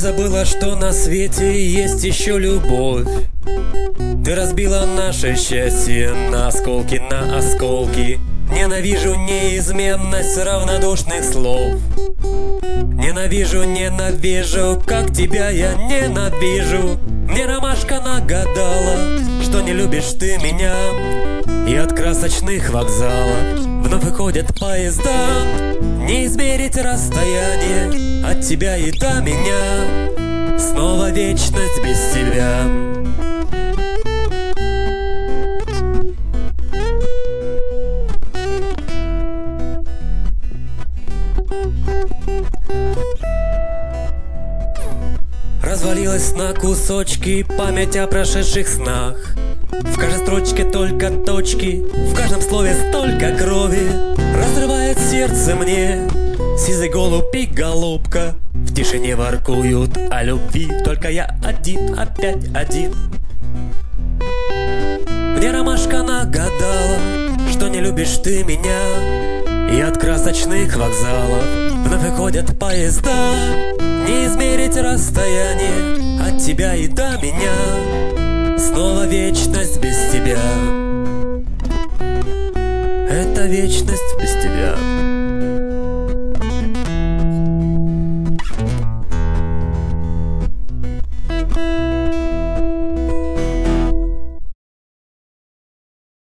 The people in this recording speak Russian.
забыла, что на свете есть еще любовь. Ты разбила наше счастье на осколки, на осколки. Ненавижу неизменность равнодушных слов. Ненавижу, ненавижу, как тебя я ненавижу. Мне ромашка нагадала, что не любишь ты меня. И от красочных вокзалов вновь выходят поезда. Не измерить расстояние от тебя и до меня. Снова вечность без тебя. Развалилась на кусочки память о прошедших снах. В каждой строчке только точки, в каждом слове столько крови. Разрывает сердце мне сизый голубь и голубка. В тишине воркуют о любви, только я один, опять один. Мне ромашка нагадала, что не любишь ты меня. И от красочных вокзалов вновь выходят поезда. Не измерить расстояние от тебя и до меня. Снова вечность без тебя. Это вечность без тебя.